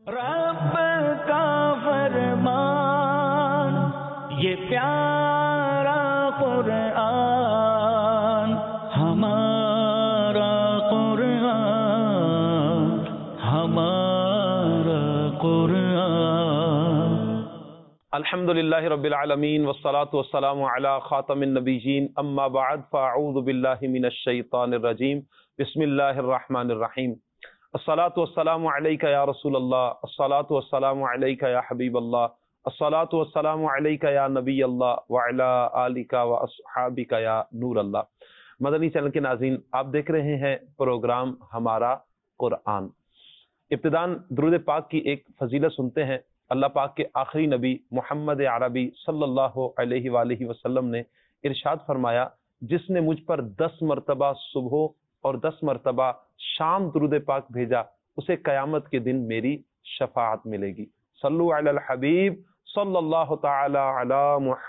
رب کا فرمان یہ پیارا قرآن، ہمارا قرآن، ہمارا قرآن۔ الحمدللہ رب العالمین والصلاة والسلام علی خاتم النبیین، اما بعد فاعوذ باللہ من الشیطان الرجیم، بسم اللہ الرحمن الرحیم۔ الصلاة والسلام علیک یا رسول اللہ، الصلاة والسلام علیک یا حبیب اللہ، الصلاة والسلام علیک یا نبی اللہ وعلی آلک واصحابک یا نور اللہ۔ مدنی چینل کے ناظرین، آپ دیکھ رہے ہیں پروگرام ہمارا قرآن۔ ابتداً درود پاک کی ایک فضیلت سنتے ہیں۔ اللہ پاک کے آخری نبی محمد عربی صلی اللہ علیہ وآلہ وسلم نے ارشاد فرمایا، جس نے مجھ پر 10 مرتبہ صبح اور 10 مرتبہ شام درود پاک بھیجا، اسے قیامت کے دن میری شفاعت ملے گی۔ صلو علی الحبیب صلی اللہ تعالی علی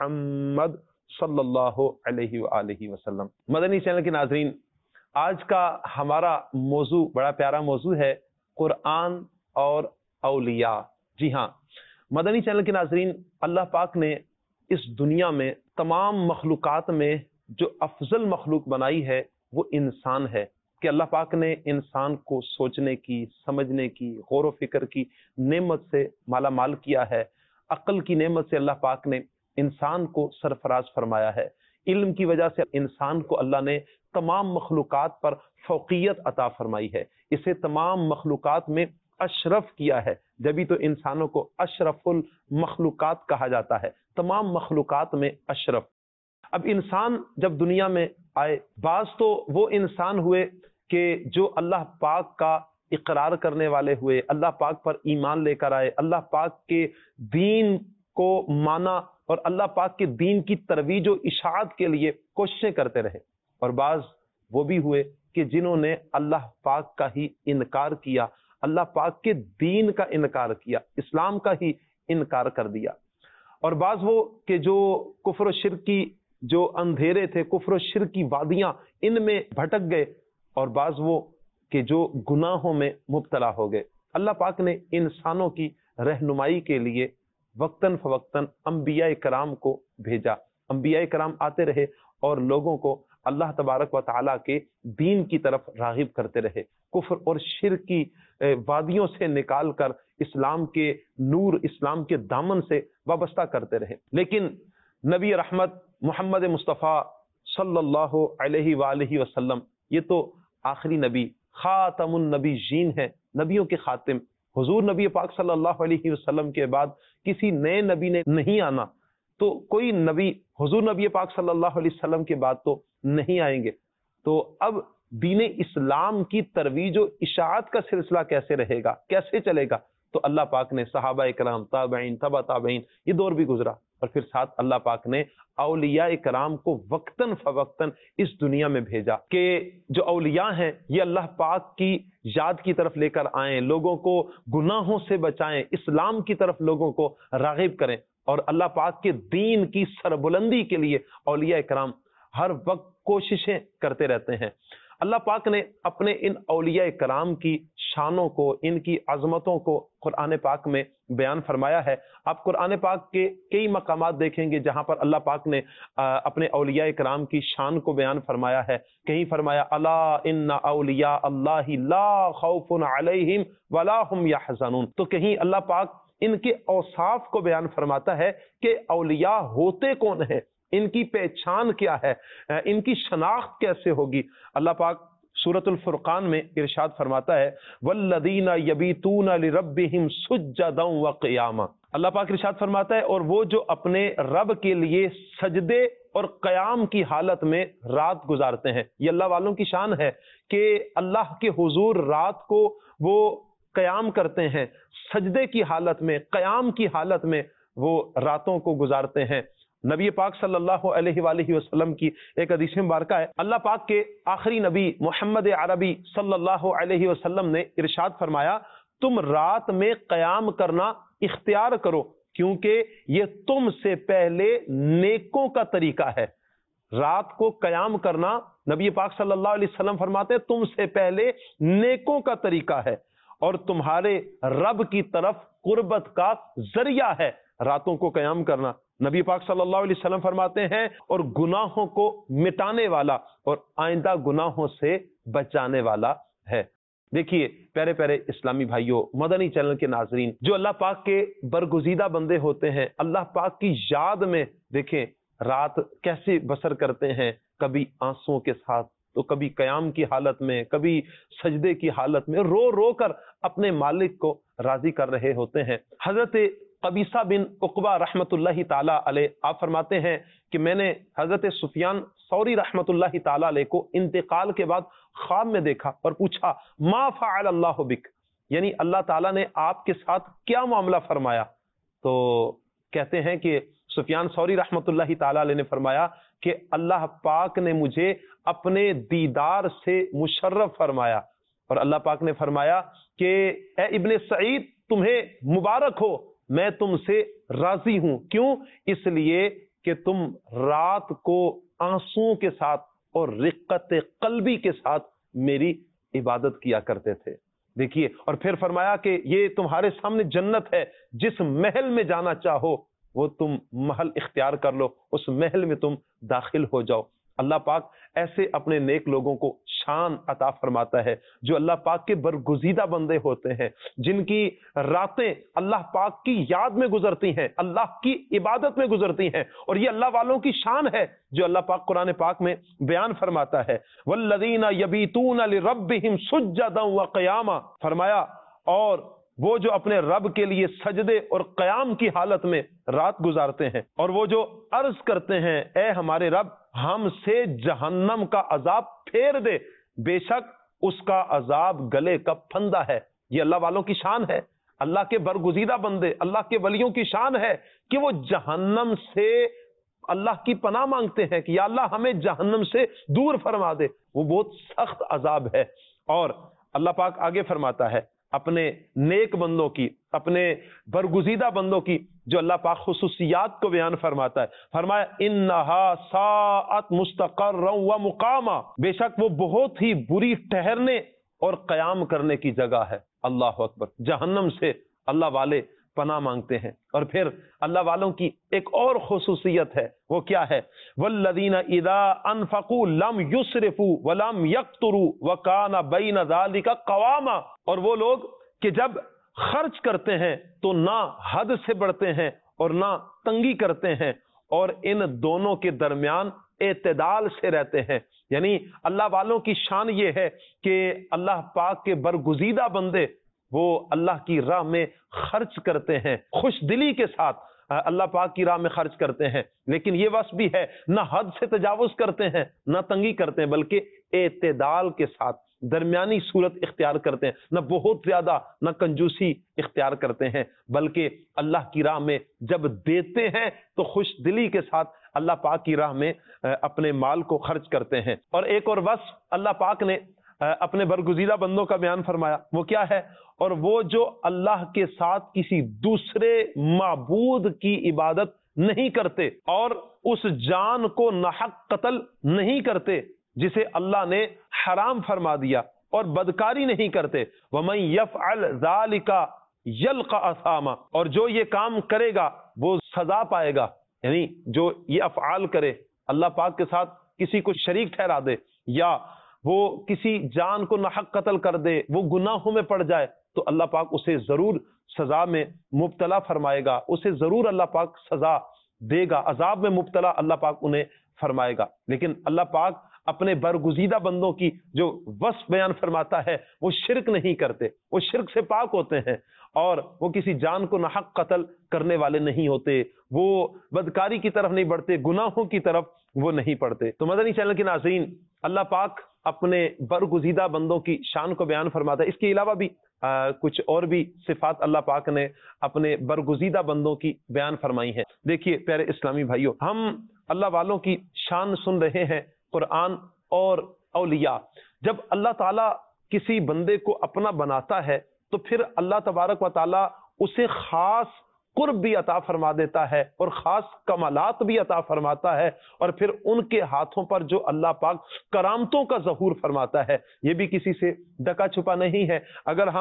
محمد صلی اللہ علیہ وآلہ وسلم۔ مدنی چینل کے ناظرین، آج کا ہمارا موضوع بڑا پیارا موضوع ہے، قرآن اور اولیاء۔ جی ہاں مدنی چینل کے ناظرین، اللہ پاک نے اس دنیا میں تمام مخلوقات میں جو افضل مخلوق بنائی ہے وہ انسان ہے، کہ اللہ پاک نے انسان کو سوچنے کی، سمجھنے کی، غور و فکر کی نعمت سے مالا مال کیا ہے۔ عقل کی نعمت سے اللہ پاک نے انسان کو سرفراز فرمایا ہے۔ علم کی وجہ سے انسان کو اللہ نے تمام مخلوقات پر فوقیت عطا فرمائی ہے، اسے تمام مخلوقات میں اشرف کیا ہے، جبھی تو انسانوں کو اشرف المخلوقات کہا جاتا ہے، تمام مخلوقات میں اشرف۔ اب انسان جب دنیا میں آئے، بعض تو وہ انسان ہوئے کہ جو اللہ پاک کا اقرار کرنے والے ہوئے، اللہ پاک پر ایمان لے کر آئے، اللہ پاک کے دین کو مانا اور اللہ پاک کے دین کی ترویج و اشاعت کے لیے کوششیں کرتے رہے، اور بعض وہ بھی ہوئے کہ جنہوں نے اللہ پاک کا ہی انکار کیا، اللہ پاک کے دین کا انکار کیا، اسلام کا ہی انکار کر دیا۔ اور بعض وہ کہ جو کفر و شرک کی جو اندھیرے تھے، کفر و شرک کی وادیاں، ان میں بھٹک گئے، اور بعض وہ کہ جو گناہوں میں مبتلا ہو گئے۔ اللہ پاک نے انسانوں کی رہنمائی کے لیے وقتاً فوقتاً انبیاء کرام کو بھیجا۔ انبیاء کرام آتے رہے اور لوگوں کو اللہ تبارک و تعالیٰ کے دین کی طرف راغب کرتے رہے، کفر اور شرک کی وادیوں سے نکال کر اسلام کے نور، اسلام کے دامن سے وابستہ کرتے رہے۔ لیکن نبی رحمت محمد مصطفیٰ صلی اللہ علیہ وآلہ وسلم، یہ تو آخری نبی، خاتم النبیین ہے، نبیوں کے خاتم۔ حضور نبی پاک صلی اللہ علیہ وسلم کے بعد کسی نئے نبی نے نہیں آنا، تو کوئی نبی حضور نبی پاک صلی اللہ علیہ وسلم کے بعد تو نہیں آئیں گے۔ تو اب دین اسلام کی ترویج و اشاعت کا سلسلہ کیسے رہے گا، کیسے چلے گا؟ تو اللہ پاک نے صحابہ کرام، تابعین، تبع تابعین، یہ دور بھی گزرا، اور پھر ساتھ اللہ پاک نے اولیاء کرام کو وقتاً فوقتاً اس دنیا میں بھیجا کہ جو اولیاء ہیں یہ اللہ پاک کی یاد کی طرف لے کر آئیں، لوگوں کو گناہوں سے بچائیں، اسلام کی طرف لوگوں کو راغب کریں، اور اللہ پاک کے دین کی سربلندی کے لیے اولیاء کرام ہر وقت کوششیں کرتے رہتے ہیں۔ اللہ پاک نے اپنے ان اولیاء کرام کی شانوں کو، ان کی عظمتوں کو قرآن پاک میں بیان فرمایا ہے۔ آپ قرآن پاک کے کئی مقامات دیکھیں گے جہاں پر اللہ پاک نے اپنے اولیاء کرام کی شان کو بیان فرمایا ہے۔ کہیں فرمایا الا ان اولیاء اللہ لا خوف علیہم ولا هم یحزنون، تو کہیں اللہ پاک ان کے اوصاف کو بیان فرماتا ہے کہ اولیاء ہوتے کون ہیں، ان کی پہچان کیا ہے، ان کی شناخت کیسے ہوگی۔ اللہ پاک سورۃ الفرقان میں ارشاد فرماتا ہے والذین یبیتون لربہم سجدا وقیاما، اللہ پاک ارشاد فرماتا ہے اور وہ جو اپنے رب کے لیے سجدے اور قیام کی حالت میں رات گزارتے ہیں۔ یہ اللہ والوں کی شان ہے کہ اللہ کے حضور رات کو وہ قیام کرتے ہیں، سجدے کی حالت میں، قیام کی حالت میں وہ راتوں کو گزارتے ہیں۔ نبی پاک صلی اللہ علیہ وآلہ وسلم کی ایک حدیث مبارکہ ہے، اللہ پاک کے آخری نبی محمد عربی صلی اللہ علیہ وسلم نے ارشاد فرمایا تم رات میں قیام کرنا اختیار کرو، کیونکہ یہ تم سے پہلے نیکوں کا طریقہ ہے۔ رات کو قیام کرنا نبی پاک صلی اللہ علیہ وسلم فرماتے ہیں تم سے پہلے نیکوں کا طریقہ ہے، اور تمہارے رب کی طرف قربت کا ذریعہ ہے راتوں کو قیام کرنا۔ نبی پاک صلی اللہ علیہ وسلم فرماتے ہیں اور گناہوں کو مٹانے والا اور آئندہ گناہوں سے بچانے والا ہے۔ دیکھیے پیارے پیارے اسلامی بھائیوں، مدنی چینل کے ناظرین، جو اللہ پاک کے برگزیدہ بندے ہوتے ہیں، اللہ پاک کی یاد میں دیکھیں رات کیسے بسر کرتے ہیں، کبھی آنسوؤں کے ساتھ، تو کبھی قیام کی حالت میں، کبھی سجدے کی حالت میں رو رو کر اپنے مالک کو راضی کر رہے ہوتے ہیں۔ حضرت قبیصہ بن عقبہ رحمت اللہ تعالی علیہ آپ فرماتے ہیں کہ میں نے حضرت سفیان ثوری رحمت اللہ تعالی علیہ کو انتقال کے بعد خواب میں دیکھا اور پوچھا ما فعل اللہ بک، یعنی اللہ تعالیٰ نے آپ کے ساتھ کیا معاملہ فرمایا؟ تو کہتے ہیں کہ سفیان ثوری رحمت اللہ تعالی علیہ نے فرمایا کہ اللہ پاک نے مجھے اپنے دیدار سے مشرف فرمایا، اور اللہ پاک نے فرمایا کہ اے ابن سعید تمہیں مبارک ہو، میں تم سے راضی ہوں۔ کیوں؟ اس لیے کہ تم رات کو آنسوؤں کے ساتھ اور رقت قلبی کے ساتھ میری عبادت کیا کرتے تھے۔ دیکھیے، اور پھر فرمایا کہ یہ تمہارے سامنے جنت ہے، جس محل میں جانا چاہو وہ تم محل اختیار کر لو، اس محل میں تم داخل ہو جاؤ۔ اللہ پاک ایسے اپنے نیک لوگوں کو شان عطا فرماتا ہے جو اللہ پاک کے برگزیدہ بندے ہوتے ہیں، جن کی راتیں اللہ پاک کی یاد میں گزرتی ہیں، اللہ کی عبادت میں گزرتی ہیں، اور یہ اللہ والوں کی شان ہے جو اللہ پاک قرآن پاک میں بیان فرماتا ہے۔ والذین یبیتون لربہم سجدا وقیاما، فرمایا اور وہ جو اپنے رب کے لیے سجدے اور قیام کی حالت میں رات گزارتے ہیں، اور وہ جو عرض کرتے ہیں اے ہمارے رب ہم سے جہنم کا عذاب پھیر دے، بے شک اس کا عذاب گلے کا پھندا ہے۔ یہ اللہ والوں کی شان ہے، اللہ کے برگزیدہ بندے، اللہ کے ولیوں کی شان ہے کہ وہ جہنم سے اللہ کی پناہ مانگتے ہیں کہ یا اللہ ہمیں جہنم سے دور فرما دے، وہ بہت سخت عذاب ہے۔ اور اللہ پاک آگے فرماتا ہے اپنے نیک بندوں کی، اپنے برگزیدہ بندوں کی جو اللہ پاک خصوصیات کو بیان فرماتا ہے، فرمایا انہا ساعت مستقرا و مقاما، بے شک وہ بہت ہی بری ٹھہرنے اور قیام کرنے کی جگہ ہے۔ اللہ اکبر، جہنم سے اللہ والے پناہ مانگتے ہیں۔ اور پھر اللہ والوں کی ایک اور خصوصیت ہے، وہ کیا ہے؟ والذین اذا انفقوا لم یسرفوا ولم یقتروا وکان بین ذلک قواما، اور وہ لوگ کہ جب خرچ کرتے ہیں تو نہ حد سے بڑھتے ہیں اور نہ تنگی کرتے ہیں، اور ان دونوں کے درمیان اعتدال سے رہتے ہیں۔ یعنی اللہ والوں کی شان یہ ہے کہ اللہ پاک کے برگزیدہ بندے وہ اللہ کی راہ میں خرچ کرتے ہیں، خوش دلی کے ساتھ اللہ پاک کی راہ میں خرچ کرتے ہیں، لیکن یہ وصف بھی ہے نہ حد سے تجاوز کرتے ہیں نہ تنگی کرتے ہیں، بلکہ اعتدال کے ساتھ درمیانی صورت اختیار کرتے ہیں، نہ بہت زیادہ نہ کنجوسی اختیار کرتے ہیں، بلکہ اللہ کی راہ میں جب دیتے ہیں تو خوش دلی کے ساتھ اللہ پاک کی راہ میں اپنے مال کو خرچ کرتے ہیں۔ اور ایک اور وصف اللہ پاک نے اپنے برگزیدہ بندوں کا بیان فرمایا، وہ کیا ہے؟ اور وہ جو اللہ کے ساتھ کسی دوسرے معبود کی عبادت نہیں کرتے اور اس جان کو ناحق قتل نہیں کرتے جسے اللہ نے حرام فرما دیا، اور بدکاری نہیں کرتے۔ وَمَن يَفْعَلْ ذَلِكَ يَلْقَ أَثَامًا، اور جو یہ کام کرے گا وہ سزا پائے گا۔ یعنی جو یہ افعال کرے، اللہ پاک کے ساتھ کسی کو شریک ٹھہرا دے، یا وہ کسی جان کو ناحق قتل کر دے، وہ گناہوں میں پڑ جائے، تو اللہ پاک اسے ضرور سزا میں مبتلا فرمائے گا، اسے ضرور اللہ پاک سزا دے گا، عذاب میں مبتلا اللہ پاک انہیں فرمائے گا۔ لیکن اللہ پاک اپنے برگزیدہ بندوں کی جو وصف بیان فرماتا ہے وہ شرک نہیں کرتے، وہ شرک سے پاک ہوتے ہیں، اور وہ کسی جان کو ناحق قتل کرنے والے نہیں ہوتے، وہ بدکاری کی طرف نہیں بڑھتے، گناہوں کی طرف وہ نہیں پڑھتے۔ تو مدنی چینل کے ناظرین، اللہ پاک اپنے برگزیدہ بندوں کی شان کو بیان فرماتا ہے۔ اس کے علاوہ بھی کچھ اور بھی صفات اللہ پاک نے اپنے برگزیدہ بندوں کی بیان فرمائی ہیں۔ دیکھیے پیارے اسلامی بھائیوں، ہم اللہ والوں کی شان سن رہے ہیں، قرآن اور اولیاء۔ جب اللہ تعالیٰ کسی بندے کو اپنا بناتا ہے تو پھر اللہ تبارک و تعالیٰ اسے خاص قرب بھی عطا فرما دیتا ہے اور خاص کمالات بھی عطا فرماتا ہے، اور پھر ان کے ہاتھوں پر جو اللہ پاک کرامتوں کا ظہور فرماتا ہے، یہ بھی کسی سے ڈکا چھپا نہیں ہے۔ اگر ہم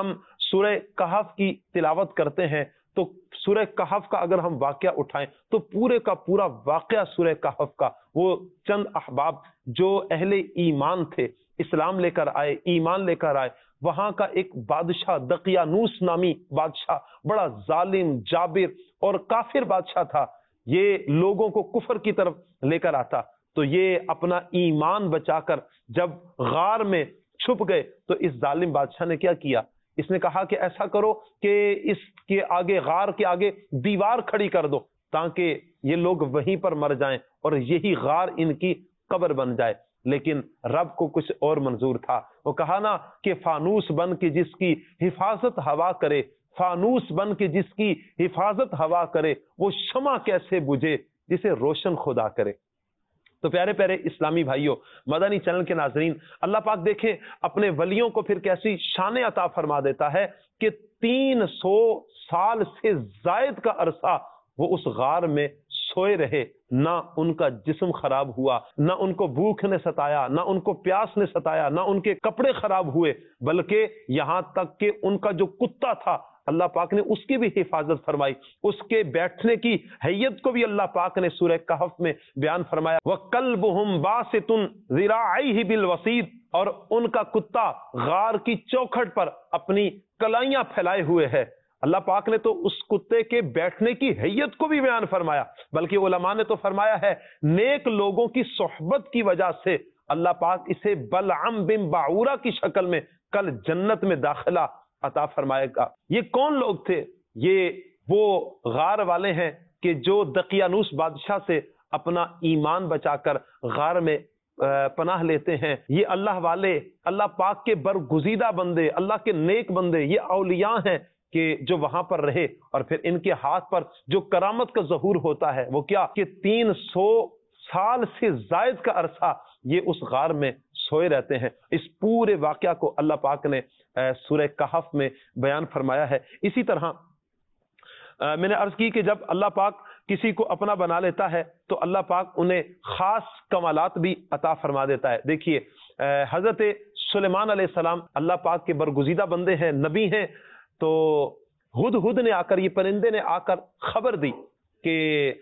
سورہ کہف کی تلاوت کرتے ہیں تو سورہ کہف کا اگر ہم واقعہ اٹھائیں تو پورے کا پورا واقعہ سورہ کہف کا، وہ چند احباب جو اہل ایمان تھے، اسلام لے کر آئے، ایمان لے کر آئے، وہاں کا ایک بادشاہ دقیانوس نامی بادشاہ، بڑا ظالم جابر اور کافر بادشاہ تھا، یہ لوگوں کو کفر کی طرف لے کر آتا، تو یہ اپنا ایمان بچا کر جب غار میں چھپ گئے تو اس ظالم بادشاہ نے کیا کیا، اس نے کہا کہ ایسا کرو کہ اس کے آگے، غار کے آگے دیوار کھڑی کر دو تاکہ یہ لوگ وہیں پر مر جائیں اور یہی غار ان کی قبر بن جائے۔ لیکن رب کو کچھ اور منظور تھا، وہ کہا نا کہ فانوس بن کے جس کی حفاظت ہوا کرے، فانوس بن کے جس کی حفاظت ہوا کرے، وہ شمع کیسے بجھے جسے روشن خدا کرے۔ تو پیارے پیارے اسلامی بھائیوں، مدنی چینل کے ناظرین، اللہ پاک دیکھیں اپنے ولیوں کو پھر کیسی شان عطا فرما دیتا ہے کہ 300 سال سے زائد کا عرصہ وہ اس غار میں سوئے رہے، نہ ان کا جسم خراب ہوا، نہ ان کو بھوک نے ستایا، نہ ان کو پیاس نے ستایا، نہ ان کے کپڑے خراب ہوئے، بلکہ یہاں تک کہ ان کا جو کتا تھا اللہ پاک نے اس کی بھی حفاظت فرمائی، اس کے بیٹھنے کی حیت کو بھی اللہ پاک نے سورہ کہف میں بیان فرمایا، وَقَلْبُهُمْ بَاسِطٌ ذِرَاعَيْهِ بِالْوَصِيدِ، اور ان کا کتا غار کی چوکھٹ پر اپنی کلائیاں پھیلائے ہوئے ہے۔ اللہ پاک نے تو اس کتے کے بیٹھنے کی حیت کو بھی بیان فرمایا، بلکہ علماء نے تو فرمایا ہے نیک لوگوں کی صحبت کی وجہ سے اللہ پاک اسے بلعم بن باعورہ کی شکل میں کل جنت میں داخلہ عطا فرمائے گا۔ یہ کون لوگ تھے؟ یہ وہ غار والے ہیں کہ جو دقیانوس بادشاہ سے اپنا ایمان بچا کر غار میں پناہ لیتے ہیں۔ یہ اللہ والے، اللہ پاک کے برگزیدہ بندے، اللہ کے نیک بندے، یہ اولیاء ہیں کہ جو وہاں پر رہے، اور پھر ان کے ہاتھ پر جو کرامت کا ظہور ہوتا ہے وہ کیا کہ 300 سال سے زائد کا عرصہ یہ اس غار میں سوئے رہتے ہیں۔ اس پورے واقعہ کو اللہ پاک نے سورہ کہف میں بیان فرمایا ہے۔ اسی طرح میں نے عرض کی کہ جب اللہ پاک کسی کو اپنا بنا لیتا ہے تو اللہ پاک انہیں خاص کمالات بھی عطا فرما دیتا ہے۔ دیکھیے حضرت سلیمان علیہ السلام اللہ پاک کے برگزیدہ بندے ہیں، نبی ہیں، تو ہدہد نے آ کر، یہ پرندے نے آ کر خبر دی کہ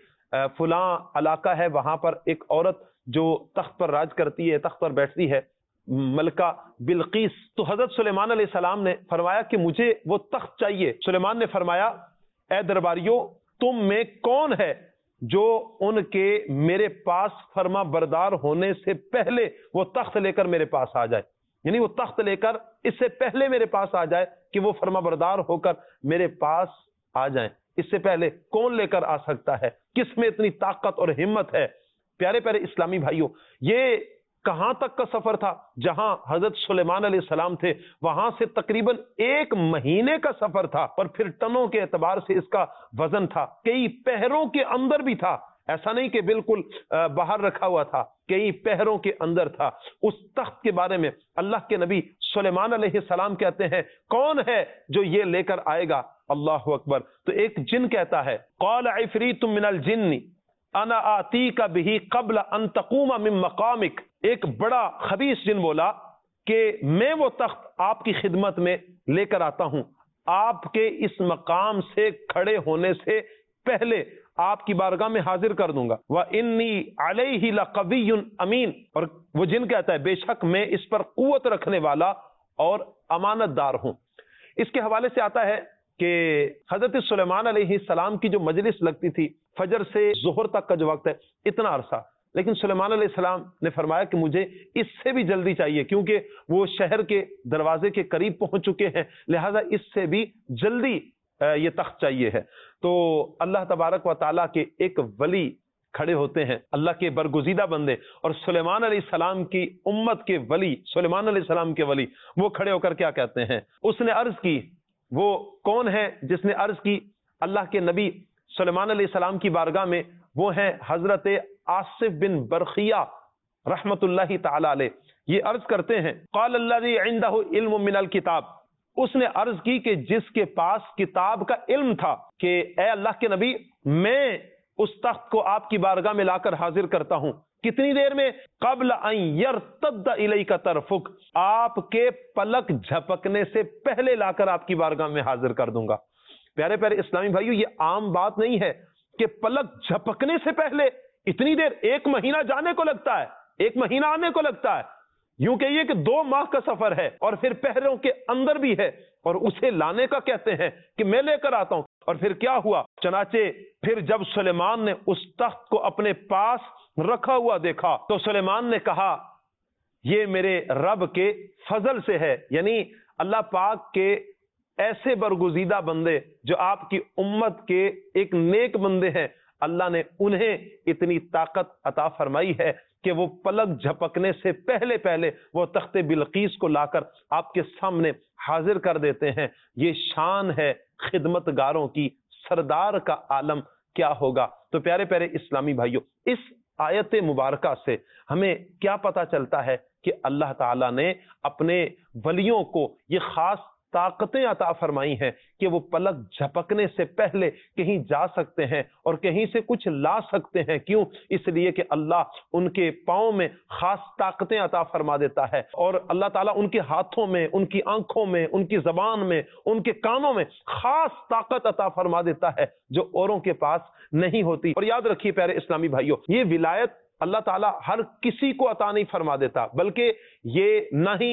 فلاں علاقہ ہے، وہاں پر ایک عورت جو تخت پر راج کرتی ہے، تخت پر بیٹھتی ہے، ملکہ بلقیس۔ تو حضرت سلیمان علیہ السلام نے فرمایا کہ مجھے وہ تخت چاہیے۔ سلیمان نے فرمایا اے درباریوں، تم میں کون ہے جو ان کے میرے پاس فرما بردار ہونے سے پہلے وہ تخت لے کر میرے پاس آ جائے، یعنی وہ تخت لے کر اس سے پہلے میرے پاس آ جائے کہ وہ فرما بردار ہو کر میرے پاس آ جائیں، اس سے پہلے کون لے کر آ سکتا ہے؟ کس میں اتنی طاقت اور ہمت ہے؟ پیارے پیارے اسلامی بھائیوں، یہ کہاں تک کا سفر تھا؟ جہاں حضرت سلیمان علیہ السلام تھے وہاں سے تقریباً 1 مہینے کا سفر تھا، اور پھر ٹنوں کے اعتبار سے اس کا وزن تھا، کئی پہروں کے اندر بھی تھا، ایسا نہیں کہ بالکل باہر رکھا ہوا تھا، کئی پہروں کے اندر تھا۔ اس تخت کے بارے میں اللہ کے نبی سلیمان علیہ السلام کہتے ہیں کون ہے جو یہ لے کر آئے گا؟ اللہ اکبر! تو ایک جن کہتا ہے قال عفریت من الجن انا آتیک بہ قبل ان تقوم من مقامک، ایک بڑا خبیث جن بولا کہ میں وہ تخت آپ کی خدمت میں لے کر آتا ہوں، آپ کے اس مقام سے کھڑے ہونے سے پہلے آپ کی بارگاہ میں حاضر کر دوں گا۔ وَإِنِّي عَلَيْهِ لَقَوِيٌّ أَمِينٌ، اور وہ جن کہتا ہے بے شک میں اس پر قوت رکھنے والا اور امانت دار ہوں۔ اس کے حوالے سے آتا ہے کہ حضرت سلیمان علیہ السلام کی جو مجلس لگتی تھی فجر سے ظہر تک کا جو وقت ہے اتنا عرصہ، لیکن سلیمان علیہ السلام نے فرمایا کہ مجھے اس سے بھی جلدی چاہیے، کیونکہ وہ شہر کے دروازے کے قریب پہنچ چکے ہیں، لہذا اس سے بھی جلدی یہ تخت چاہیے ہے۔ تو اللہ تبارک و تعالیٰ کے ایک ولی کھڑے ہوتے ہیں، اللہ کے برگزیدہ بندے، اور سلیمان علیہ السلام کی امت کے ولی، سلیمان علیہ السلام کے ولی، وہ کھڑے ہو کر کیا کہتے ہیں؟ اس نے عرض کی، وہ کون ہے جس نے عرض کی اللہ کے نبی سلیمان علیہ السلام کی بارگاہ میں؟ وہ ہیں حضرت آصف بن برخیہ رحمت اللہ تعالی علیہ۔ یہ عرض کرتے ہیں قال الذی عنده علم من الکتاب، اس نے عرض کی کہ جس کے پاس کتاب کا علم تھا کہ اے اللہ کے نبی، میں اس تخت کو آپ کی بارگاہ میں لا کر حاضر کرتا ہوں. کتنی دیر میں؟ قبل ان یرتد الیک طرفک، آپ کے پلک جھپکنے سے پہلے لا کر آپ کی بارگاہ میں حاضر کر دوں گا. پیارے پیارے اسلامی بھائیو، یہ عام بات نہیں ہے کہ پلک جھپکنے سے پہلے اتنی دیر، 1 مہینہ جانے کو لگتا ہے، 1 مہینہ آنے کو لگتا ہے. یوں کہیے کہ 2 ماہ کا سفر ہے، اور پھر پہروں کے اندر بھی ہے، اور اسے لانے کا کہتے ہیں کہ میں لے کر آتا ہوں. اور پھر کیا ہوا؟ چنانچہ پھر جب سلیمان نے اس تخت کو اپنے پاس رکھا ہوا دیکھا تو سلیمان نے کہا یہ میرے رب کے فضل سے ہے. یعنی اللہ پاک کے ایسے برگزیدہ بندے جو آپ کی امت کے ایک نیک بندے ہیں، اللہ نے انہیں اتنی طاقت عطا فرمائی ہے کہ وہ پلک جھپکنے سے پہلے پہلے وہ تخت بلقیس کو لا کر آپ کے سامنے حاضر کر دیتے ہیں. یہ شان ہے خدمت گاروں کی، سردار کا عالم کیا ہوگا. تو پیارے پیارے اسلامی بھائیوں، اس آیت مبارکہ سے ہمیں کیا پتا چلتا ہے کہ اللہ تعالیٰ نے اپنے ولیوں کو یہ خاص طاقتیں عطا فرمائی ہیں کہ وہ پلک جھپکنے سے پہلے کہیں جا سکتے ہیں اور کہیں سے کچھ لا سکتے ہیں. کیوں؟ اس لیے کہ اللہ ان کے پاؤں میں خاص طاقتیں عطا فرما دیتا ہے، اور اللہ تعالیٰ ان کے ہاتھوں میں، ان کی آنکھوں میں، ان کی زبان میں، ان کے کانوں میں خاص طاقت عطا فرما دیتا ہے جو اوروں کے پاس نہیں ہوتی. اور یاد رکھیے پیارے اسلامی بھائیوں، یہ ولایت اللہ تعالیٰ ہر کسی کو عطا نہیں فرما دیتا، بلکہ یہ نہ ہی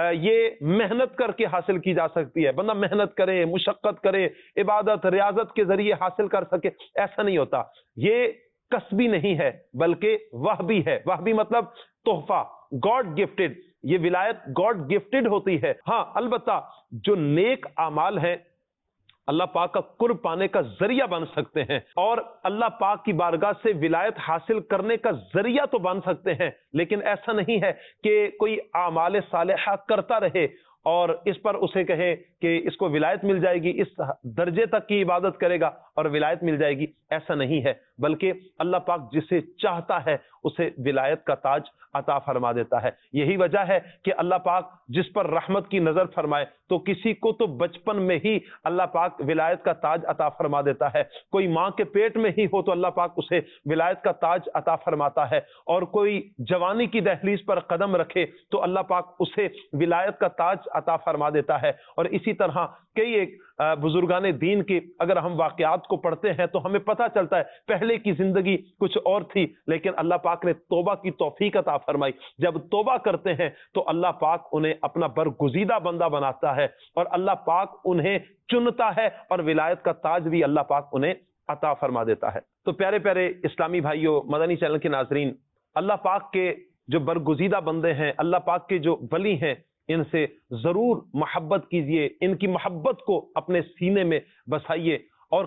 یہ محنت کر کے حاصل کی جا سکتی ہے. بندہ محنت کرے، مشقت کرے، عبادت ریاضت کے ذریعے حاصل کر سکے، ایسا نہیں ہوتا. یہ کسبی نہیں ہے بلکہ وہبی ہے. وہبی مطلب تحفہ، گاڈ گفٹڈ. یہ ولایت گاڈ گفٹڈ ہوتی ہے. ہاں البتہ جو نیک اعمال ہیں اللہ پاک کا قرب پانے کا ذریعہ بن سکتے ہیں، اور اللہ پاک کی بارگاہ سے ولایت حاصل کرنے کا ذریعہ تو بن سکتے ہیں، لیکن ایسا نہیں ہے کہ کوئی اعمال صالحہ کرتا رہے اور اس پر اسے کہے کہ اس کو ولایت مل جائے گی، اس درجے تک کی عبادت کرے گا اور ولایت مل جائے گی. ایسا نہیں ہے، بلکہ اللہ پاک جسے چاہتا ہے اسے ولایت کا تاج عطا فرما دیتا ہے. یہی وجہ ہے کہ اللہ پاک جس پر رحمت کی نظر فرمائے تو کسی کو تو بچپن میں ہی اللہ پاک ولایت کا تاج عطا فرما دیتا ہے. کوئی ماں کے پیٹ میں ہی ہو تو اللہ پاک اسے ولایت کا تاج عطا فرماتا ہے، اور کوئی جوانی کی دہلیز پر قدم رکھے تو اللہ پاک اسے ولایت کا تاج عطا فرما دیتا ہے. اور اسی طرح کئی ایک بزرگان دین کے اگر ہم واقعات کو پڑھتے ہیں تو ہمیں پتہ چلتا ہے پہلے کی زندگی کچھ اور تھی، لیکن اللہ پاک نے توبہ کی توفیق عطا فرمائی. جب توبہ کرتے ہیں تو اللہ پاک انہیں اپنا برگزیدہ بندہ بناتا ہے، اور اللہ پاک انہیں چنتا ہے، اور ولایت کا تاج بھی اللہ پاک انہیں عطا فرما دیتا ہے. تو پیارے پیارے اسلامی بھائیوں، مدنی چینل کے ناظرین، اللہ پاک کے جو برگزیدہ بندے ہیں، اللہ پاک کے جو ولی ہیں، ان سے ضرور محبت کیجئے، ان کی محبت کو اپنے سینے میں بسائیے، اور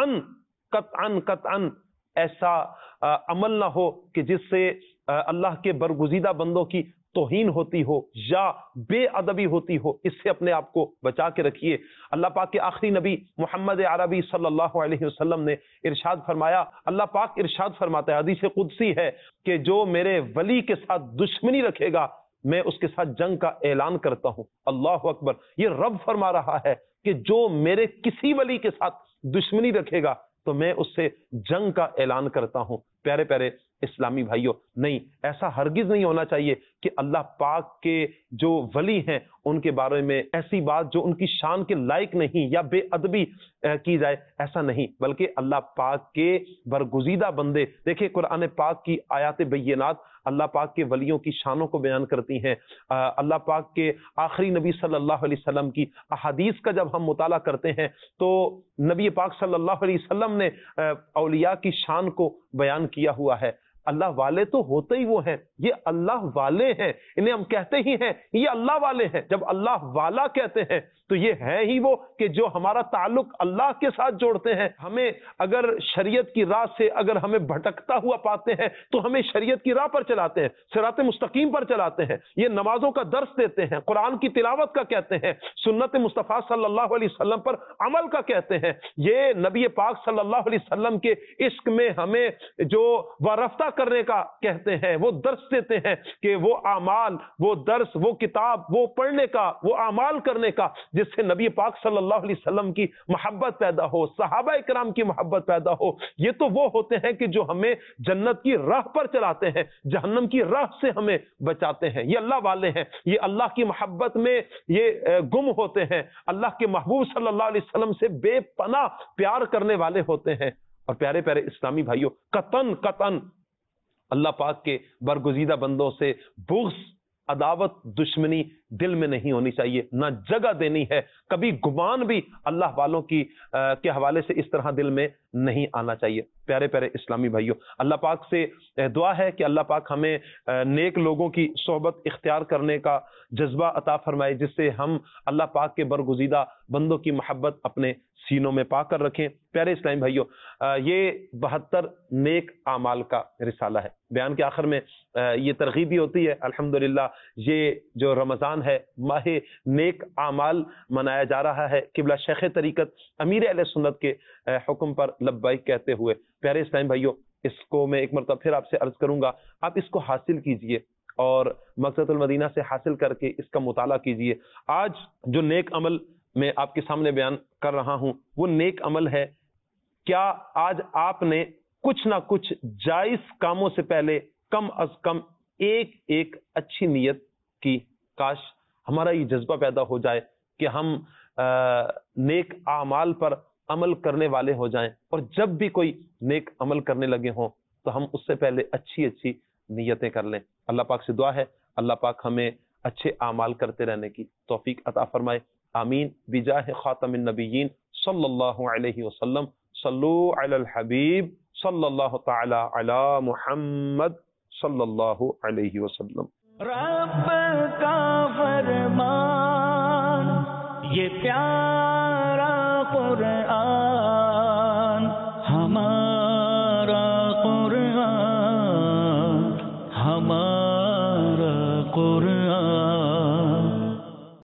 قطعاً ایسا عمل نہ ہو کہ جس سے اللہ کے برگزیدہ بندوں کی توہین ہوتی ہو یا بے ادبی ہوتی ہو. اس سے اپنے آپ کو بچا کے رکھیے. اللہ پاک کے آخری نبی محمد عربی صلی اللہ علیہ وسلم نے ارشاد فرمایا، اللہ پاک ارشاد فرماتا ہے، حدیث قدسی ہے، کہ جو میرے ولی کے ساتھ دشمنی رکھے گا میں اس کے ساتھ جنگ کا اعلان کرتا ہوں. اللہ اکبر. یہ رب فرما رہا ہے کہ جو میرے کسی ولی کے ساتھ دشمنی رکھے گا تو میں اس سے جنگ کا اعلان کرتا ہوں. پیارے پیارے اسلامی بھائیوں، نہیں، ایسا ہرگز نہیں ہونا چاہیے کہ اللہ پاک کے جو ولی ہیں ان کے بارے میں ایسی بات جو ان کی شان کے لائق نہیں یا بے ادبی کی جائے. ایسا نہیں، بلکہ اللہ پاک کے برگزیدہ بندے، دیکھیں قرآن پاک کی آیات بینات اللہ پاک کے ولیوں کی شانوں کو بیان کرتی ہیں. اللہ پاک کے آخری نبی صلی اللہ علیہ وسلم کی احادیث کا جب ہم مطالعہ کرتے ہیں تو نبی پاک صلی اللہ علیہ وسلم نے اولیاء کی شان کو بیان کیا ہوا ہے. اللہ والے تو ہوتے ہی وہ ہیں، یہ اللہ والے ہیں، انہیں ہم کہتے ہی ہیں یہ اللہ والے ہیں. جب اللہ والا کہتے ہیں تو یہ ہے ہی وہ کہ جو ہمارا تعلق اللہ کے ساتھ جوڑتے ہیں. ہمیں اگر شریعت کی راہ سے اگر ہمیں بھٹکتا ہوا پاتے ہیں تو ہمیں شریعت کی راہ پر چلاتے ہیں، صراط مستقیم پر چلاتے ہیں. یہ نمازوں کا درس دیتے ہیں، قرآن کی تلاوت کا کہتے ہیں، سنت مصطفیٰ صلی اللہ علیہ وسلم پر عمل کا کہتے ہیں. یہ نبی پاک صلی اللہ علیہ وسلم کے عشق میں ہمیں جو وارفتہ کرنے کا کہتے ہیں، وہ درس دیتے ہیں کہ وہ اعمال، وہ درس، وہ کتاب، وہ پڑھنے کا، وہ اعمال کرنے کا جس سے نبی پاک صلی اللہ علیہ وسلم کی محبت پیدا ہو، صحابہ کرام کی محبت پیدا ہو، یہ تو وہ ہوتے ہیں کہ جو ہمیں جنت کی راہ پر چلاتے ہیں، جہنم کی راہ سے ہمیں بچاتے ہیں۔ یہ اللہ والے ہیں، یہ اللہ کی محبت میں یہ گم ہوتے ہیں، اللہ کے محبوب صلی اللہ علیہ وسلم سے بے پناہ پیار کرنے والے ہوتے ہیں۔ اور پیارے پیارے اسلامی بھائیوں، قطعاً اللہ پاک کے برگزیدہ بندوں سے بغض، عداوت، دشمنی دل میں نہیں ہونی چاہیے، نہ جگہ دینی ہے۔ کبھی گمان بھی اللہ والوں کی کے حوالے سے اس طرح دل میں نہیں آنا چاہیے۔ پیارے پیارے اسلامی بھائیوں، اللہ پاک سے دعا ہے کہ اللہ پاک ہمیں نیک لوگوں کی صحبت اختیار کرنے کا جذبہ عطا فرمائے، جس سے ہم اللہ پاک کے برگزیدہ بندوں کی محبت اپنے سینوں میں پا کر رکھیں۔ پیارے اسلامی بھائیوں، یہ 72 نیک اعمال کا رسالہ ہے۔ بیان کے آخر میں یہ ترغیب بھی ہوتی ہے، الحمدللہ یہ جو رمضان ہے، ماہ نیک اعمال منایا جا رہا ہے، قبلہ شیخ طریقت امیر اہل سنت کے حکم پر لبیک کہتے ہوئے۔ پیارے اسلامی بھائیوں، اس کو میں ایک مرتبہ پھر آپ سے عرض کروں گا، آپ اس کو حاصل کیجئے اور مقصد المدینہ سے حاصل کر کے اس کا مطالعہ کیجئے۔ آج جو نیک عمل میں آپ کے سامنے بیان کر رہا ہوں، وہ نیک عمل ہے۔ کیا آج آپ نے کچھ نہ کچھ جائز کاموں سے پہلے کم از کم ایک اچھی نیت کی؟ کاش ہمارا یہ جذبہ پیدا ہو جائے کہ ہم نیک اعمال پر عمل کرنے والے ہو جائیں، اور جب بھی کوئی نیک عمل کرنے لگے ہوں تو ہم اس سے پہلے اچھی نیتیں کر لیں۔ اللہ پاک سے دعا ہے اللہ پاک ہمیں اچھے اعمال کرتے رہنے کی توفیق عطا فرمائے، آمین بجاہ خاتم النبیین صلی اللہ علیہ وسلم۔ صلو علی الحبیب صلی اللہ تعالی علی محمد صلی اللہ علیہ وسلم۔ رب کا فرمان یہ پیارا قرآن